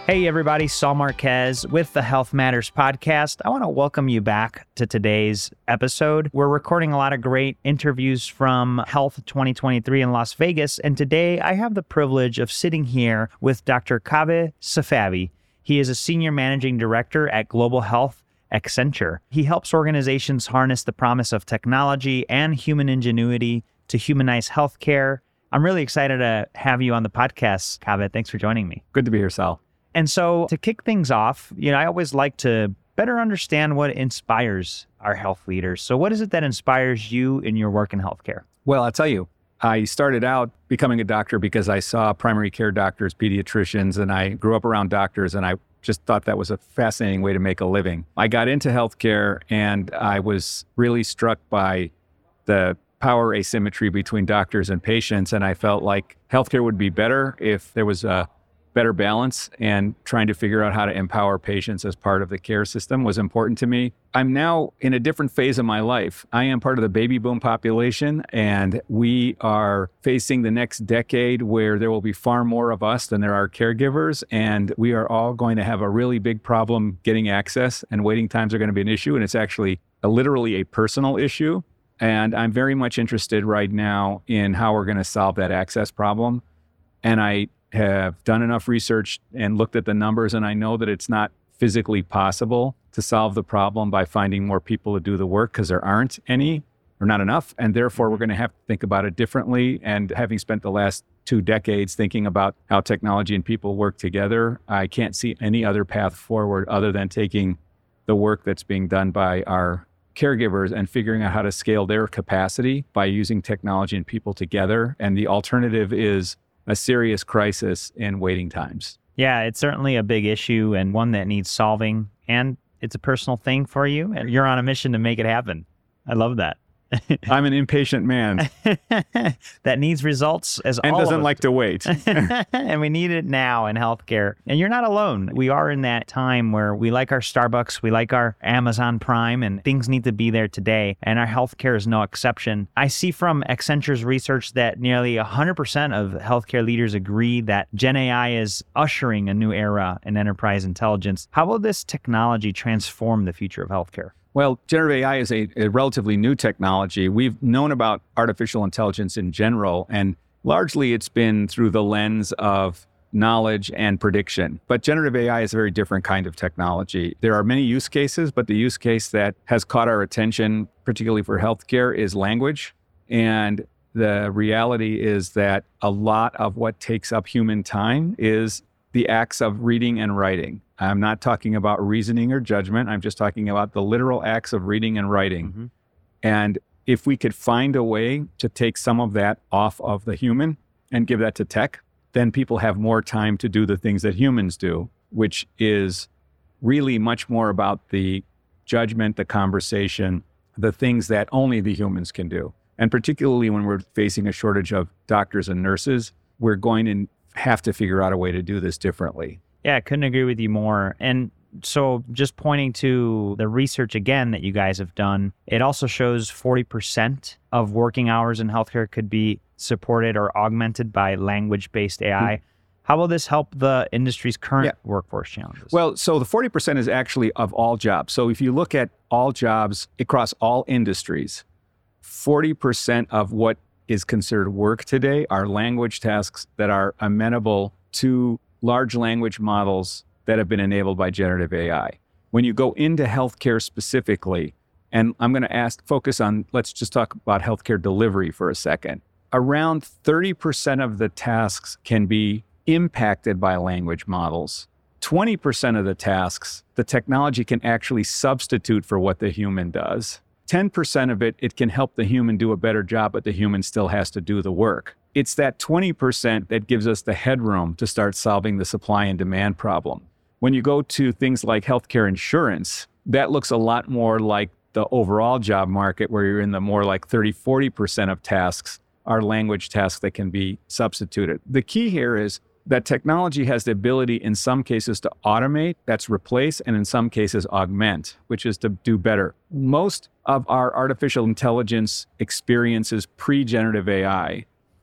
Hey everybody, Saul Marquez with the Health Matters podcast. I want to welcome you back to today's episode. We're recording a lot of great interviews from Health 2023 in Las Vegas, and today I have the privilege of sitting here with Dr. Kaveh Safavi. He is a senior managing director at Global Health Accenture. He helps organizations harness the promise of technology and human ingenuity to humanize healthcare. I'm really excited to have you on the podcast, Kaveh. Thanks for joining me. Good to be here, Sal. And so to kick things off, I always like to better understand what inspires our health leaders. So what is it that inspires you in your work in healthcare? Well, I'll tell you, I started out becoming a doctor because I saw primary care doctors, pediatricians, and I grew up around doctors, and I just thought that was a fascinating way to make a living. I got into healthcare, and I was really struck by the power asymmetry between doctors and patients, and I felt like healthcare would be better if there was a better balance, and trying to figure out how to empower patients as part of the care system was important to me. I'm now in a different phase of my life. I am part of the baby boom population, and we are facing the next decade where there will be far more of us than there are caregivers, and we are all going to have a really big problem getting access, and waiting times are going to be an issue, and it's actually literally a personal issue. And I'm very much interested right now in how we're going to solve that access problem. And I have done enough research and looked at the numbers, and I know that it's not physically possible to solve the problem by finding more people to do the work, because there aren't any or not enough. And therefore, we're going to have to think about it differently. And having spent the last 2 decades thinking about how technology and people work together, I can't see any other path forward other than taking the work that's being done by our caregivers and figuring out how to scale their capacity by using technology and people together. And the alternative is a serious crisis in waiting times. Yeah, it's certainly a big issue and one that needs solving, and it's a personal thing for you, and you're on a mission to make it happen. I love that. I'm an impatient man. That needs results as and all doesn't of us like to wait. And we need it now in healthcare. And you're not alone. We are in that time where we like our Starbucks, we like our Amazon Prime, and things need to be there today. And our healthcare is no exception. I see from Accenture's research that nearly 100% of healthcare leaders agree that Gen AI is ushering a new era in enterprise intelligence. How will this technology transform the future of healthcare? Well, generative AI is a relatively new technology. We've known about artificial intelligence in general, and largely it's been through the lens of knowledge and prediction. But generative AI is a very different kind of technology. There are many use cases, but the use case that has caught our attention, particularly for healthcare, is language. And the reality is that a lot of what takes up human time is the acts of reading and writing. I'm not talking about reasoning or judgment. I'm just talking about the literal acts of reading and writing. Mm-hmm. And if we could find a way to take some of that off of the human and give that to tech, then people have more time to do the things that humans do, which is really much more about the judgment, the conversation, the things that only the humans can do. And particularly when we're facing a shortage of doctors and nurses, we're going to have to figure out a way to do this differently. Yeah, I couldn't agree with you more. And so just pointing to the research again that you guys have done, it also shows 40% of working hours in healthcare could be supported or augmented by language-based AI. Mm-hmm. How will this help the industry's current workforce challenges? Well, so the 40% is actually of all jobs. So if you look at all jobs across all industries, 40% of what is considered work today are language tasks that are amenable to large language models that have been enabled by generative AI. When you go into healthcare specifically, and I'm going to focus on, let's just talk about healthcare delivery for a second. Around 30% of the tasks can be impacted by language models. 20% of the tasks, the technology can actually substitute for what the human does. 10% of it can help the human do a better job, but the human still has to do the work. It's that 20% that gives us the headroom to start solving the supply and demand problem. When you go to things like healthcare insurance, that looks a lot more like the overall job market, where you're in the more like 30-40% of tasks are language tasks that can be substituted. The key here is that technology has the ability in some cases to automate, that's replace, and in some cases augment, which is to do better. Most of our artificial intelligence experiences pre-generative AI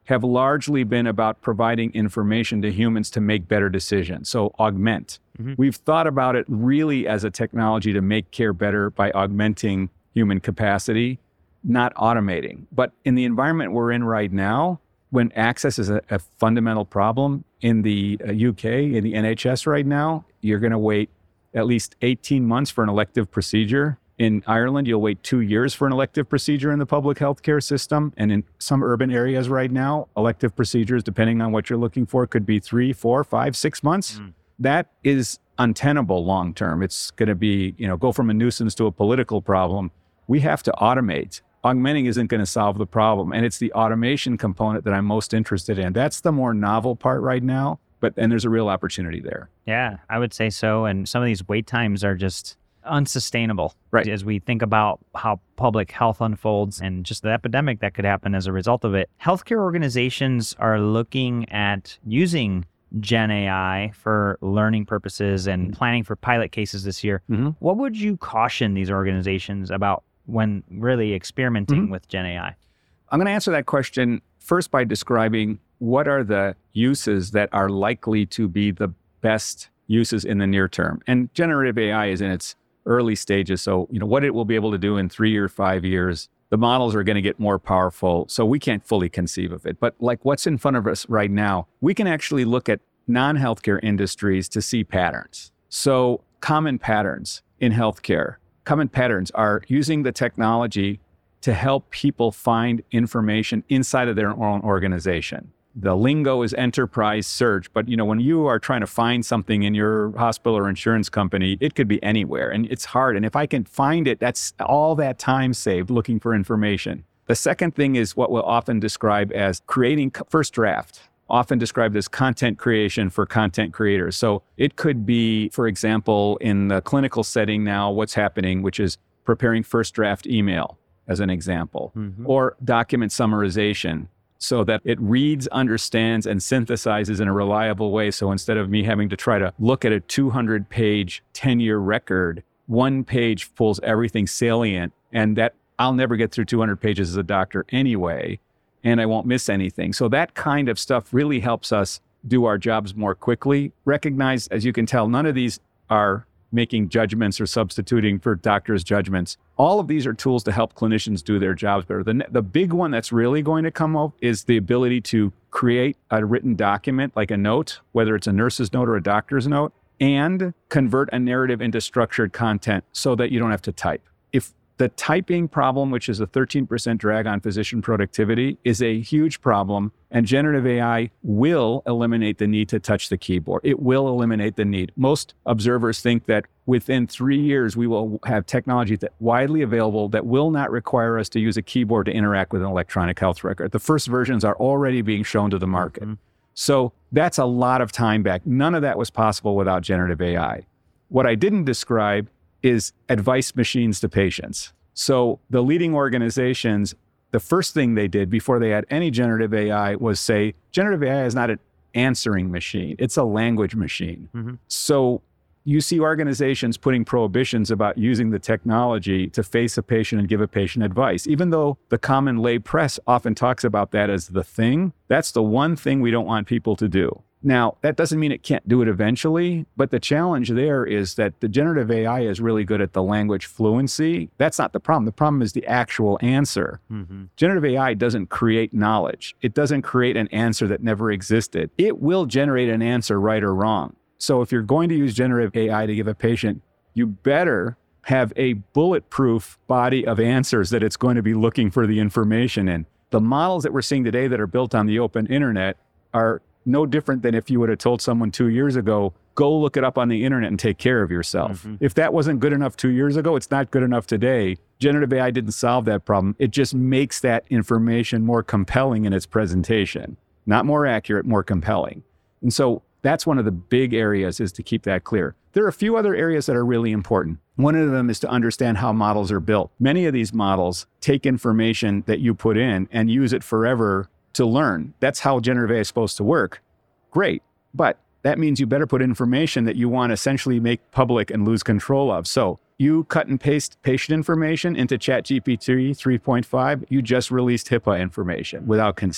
have largely been about providing information to humans to make better decisions. So augment. We've thought about it really as a technology to make care better by augmenting human capacity, not automating. But in the environment we're in right now, when access is a fundamental problem in the UK, in the NHS right now, you're going to wait at least 18 months for an elective procedure. In Ireland, you'll wait 2 years for an elective procedure in the public healthcare system. And in some urban areas right now, elective procedures, depending on what you're looking for, could be 3, 4, 5, 6 months. That is untenable long term. It's going to be, go from a nuisance to a political problem. We have to automate. Augmenting isn't going to solve the problem. And it's the automation component that I'm most interested in. That's the more novel part right now. And there's a real opportunity there. Yeah, I would say so. And some of these wait times are just unsustainable, right? As we think about how public health unfolds and just the epidemic that could happen as a result of it. Healthcare organizations are looking at using Gen AI for learning purposes and planning for pilot cases this year. What would you caution these organizations about when really experimenting with Gen AI? I'm going to answer that question first by describing what are the uses that are likely to be the best uses in the near term. And generative AI is in its early stages. So, what it will be able to do in 3 or 5 years, the models are going to get more powerful. So we can't fully conceive of it. But like what's in front of us right now, we can actually look at non-healthcare industries to see patterns. So common patterns in healthcare, common patterns are using the technology to help people find information inside of their own organization. The lingo is enterprise search, but when you are trying to find something in your hospital or insurance company, it could be anywhere and it's hard. And if I can find it, that's all that time saved looking for information. The second thing is what we'll often describe as creating first draft, often described as content creation for content creators. So it could be, for example, in the clinical setting now, what's happening, which is preparing first draft email as an example, or document summarization, so that it reads, understands, and synthesizes in a reliable way. So instead of me having to try to look at a 200-page 10-year record, one page pulls everything salient, and that I'll never get through 200 pages as a doctor anyway, and I won't miss anything. So that kind of stuff really helps us do our jobs more quickly. Recognize, as you can tell, none of these are making judgments or substituting for doctors' judgments. All of these are tools to help clinicians do their jobs better. The big one that's really going to come up is the ability to create a written document, like a note, whether it's a nurse's note or a doctor's note, and convert a narrative into structured content so that you don't have to type. If the typing problem, which is a 13% drag on physician productivity, is a huge problem, and generative AI will eliminate the need to touch the keyboard. It will eliminate the need. Most observers think that within 3 years, we will have technology that's widely available that will not require us to use a keyboard to interact with an electronic health record. The first versions are already being shown to the market. So that's a lot of time back. None of that was possible without generative AI. What I didn't describe is advice machines to patients. So the leading organizations, the first thing they did before they had any generative AI was say, generative AI is not an answering machine, it's a language machine. So you see organizations putting prohibitions about using the technology to face a patient and give a patient advice. Even though the common lay press often talks about that as the thing, that's the one thing we don't want people to do. Now, that doesn't mean it can't do it eventually, but the challenge there is that the generative AI is really good at the language fluency. That's not the problem. The problem is the actual answer. Generative AI doesn't create knowledge. It doesn't create an answer that never existed. It will generate an answer, right or wrong. So if you're going to use generative AI to give a patient, you better have a bulletproof body of answers that it's going to be looking for the information in. The models that we're seeing today that are built on the open internet are no different than if you would have told someone 2 years ago, go look it up on the internet and take care of yourself. If that wasn't good enough 2 years ago, it's not good enough today. Generative AI didn't solve that problem. It just makes that information more compelling in its presentation. Not more accurate, more compelling. And so that's one of the big areas, is to keep that clear. There are a few other areas that are really important. One of them is to understand how models are built. Many of these models take information that you put in and use it forever to learn. That's how generative AI is supposed to work. Great. But that means you better put information that you want to essentially make public and lose control of. So you cut and paste patient information into ChatGPT 3.5, you just released HIPAA information without consent.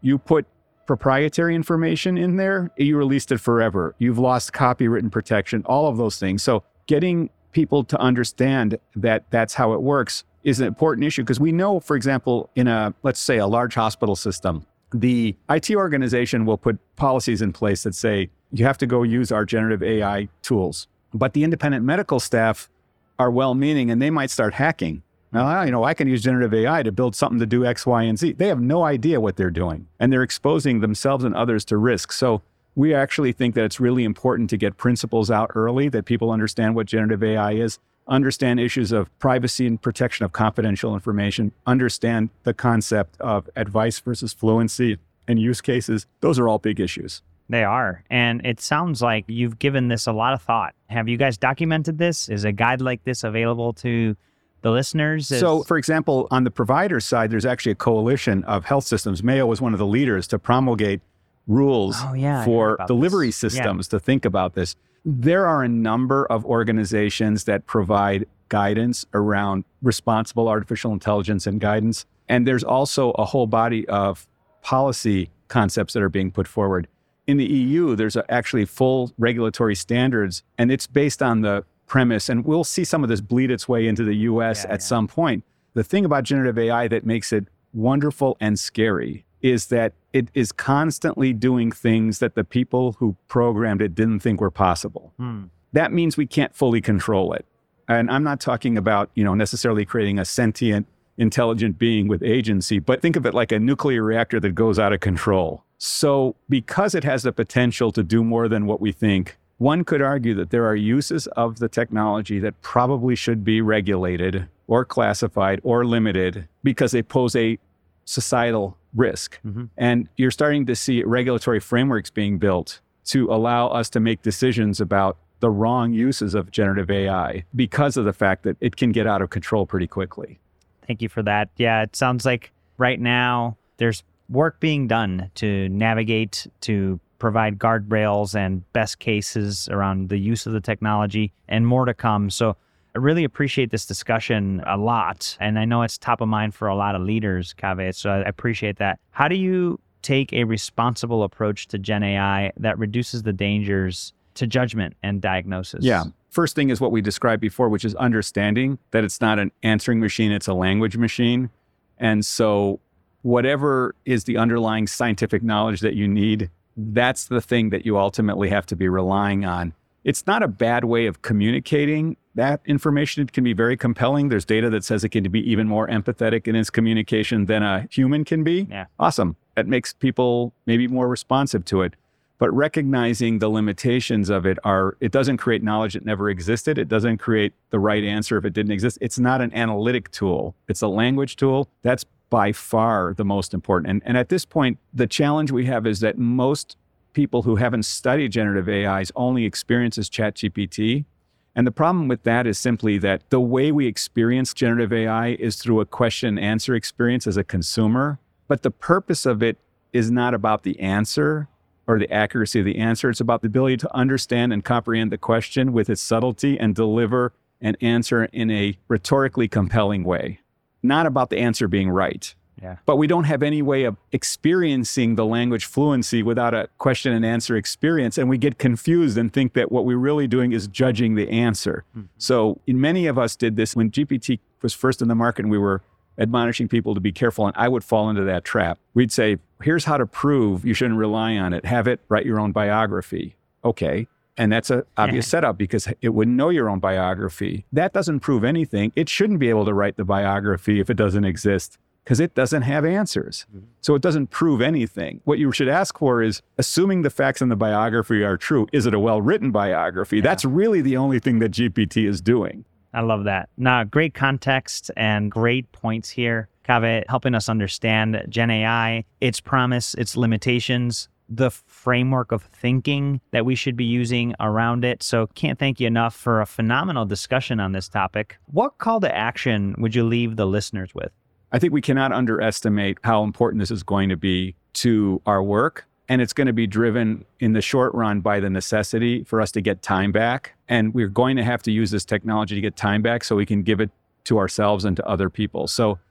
You put proprietary information in there, you released it forever. You've lost copywritten protection, all of those things. So getting people to understand that that's how it works is an important issue, because we know, for example, in let's say a large hospital system, the IT organization will put policies in place that say, you have to go use our generative AI tools. But the independent medical staff are well-meaning and they might start hacking. Now, I can use generative AI to build something to do X, Y, and Z. They have no idea what they're doing, and they're exposing themselves and others to risk. So we actually think that it's really important to get principles out early, that people understand what generative AI is, understand issues of privacy and protection of confidential information, understand the concept of advice versus fluency and use cases. Those are all big issues. They are. And it sounds like you've given this a lot of thought. Have you guys documented this? Is a guide like this available to the listeners? So, for example, on the provider side, there's actually a coalition of health systems. Mayo was one of the leaders to promulgate rules for delivery systems to think about this. There are a number of organizations that provide guidance around responsible artificial intelligence and guidance. And there's also a whole body of policy concepts that are being put forward. In the EU, there's actually full regulatory standards, and it's based on the premise, and we'll see some of this bleed its way into the US at some point. The thing about generative AI that makes it wonderful and scary is that it is constantly doing things that the people who programmed it didn't think were possible. That means we can't fully control it. And I'm not talking about, necessarily creating a sentient, intelligent being with agency, but think of it like a nuclear reactor that goes out of control. So because it has the potential to do more than what we think, one could argue that there are uses of the technology that probably should be regulated or classified or limited because they pose a societal risk. And you're starting to see regulatory frameworks being built to allow us to make decisions about the wrong uses of generative AI because of the fact that it can get out of control pretty quickly. Thank you for that. Yeah, it sounds like right now there's work being done to navigate, to provide guardrails and best cases around the use of the technology, and more to come. So I really appreciate this discussion a lot. And I know it's top of mind for a lot of leaders, Kaveh, so I appreciate that. How do you take a responsible approach to Gen AI that reduces the dangers to judgment and diagnosis? Yeah. First thing is what we described before, which is understanding that it's not an answering machine, it's a language machine. And so whatever is the underlying scientific knowledge that you need, that's the thing that you ultimately have to be relying on. It's not a bad way of communicating that information. It can be very compelling. There's data that says it can be even more empathetic in its communication than a human can be. Yeah. Awesome. That makes people maybe more responsive to it. But recognizing the limitations of it it doesn't create knowledge that never existed. It doesn't create the right answer if it didn't exist. It's not an analytic tool. It's a language tool. That's by far the most important. And at this point, the challenge we have is that most people who haven't studied generative AI's only experience is ChatGPT. And the problem with that is simply that the way we experience generative AI is through a question and answer experience as a consumer. But the purpose of it is not about the answer or the accuracy of the answer. It's about the ability to understand and comprehend the question with its subtlety and deliver an answer in a rhetorically compelling way. Not about the answer being right. Yeah. But we don't have any way of experiencing the language fluency without a question and answer experience. And we get confused and think that what we're really doing is judging the answer. So many of us did this when GPT was first in the market and we were admonishing people to be careful. And I would fall into that trap. We'd say, here's how to prove you shouldn't rely on it. Have it write your own biography. Okay. And that's an obvious setup because it wouldn't know your own biography. That doesn't prove anything. It shouldn't be able to write the biography if it doesn't exist because it doesn't have answers. So it doesn't prove anything. What you should ask for is, assuming the facts in the biography are true, is it a well-written biography? That's really the only thing that GPT is doing. I love that. Now, great context and great points here, Kaveh, helping us understand Gen AI, its promise, its limitations, the framework of thinking that we should be using around it. So can't thank you enough for a phenomenal discussion on this topic. What call to action would you leave the listeners with? I think we cannot underestimate how important this is going to be to our work. And it's going to be driven in the short run by the necessity for us to get time back. And we're going to have to use this technology to get time back so we can give it to ourselves and to other people. So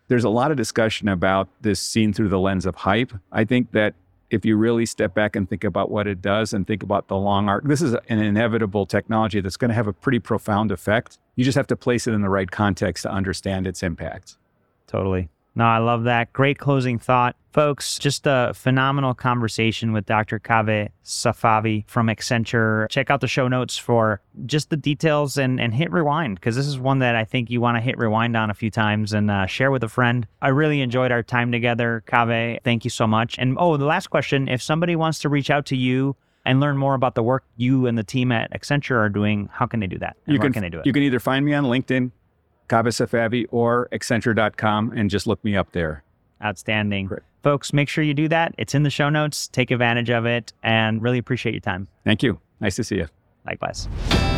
There's a lot of discussion about this seen through the lens of hype. I think that if you really step back and think about what it does and think about the long arc, this is an inevitable technology that's going to have a pretty profound effect. You just have to place it in the right context to understand its impact. Totally. No, I love that. Great closing thought. Folks, just a phenomenal conversation with Dr. Kaveh Safavi from Accenture. Check out the show notes for just the details and hit rewind, because this is one that I think you want to hit rewind on a few times and share with a friend. I really enjoyed our time together, Kaveh. Thank you so much. And the last question, if somebody wants to reach out to you and learn more about the work you and the team at Accenture are doing, how can they do that? Where can they do it? You can either find me on LinkedIn, Kaveh Safavi, or Accenture.com, and just look me up there. Outstanding. Great. Folks, make sure you do that. It's in the show notes. Take advantage of it and really appreciate your time. Thank you. Nice to see you. Likewise.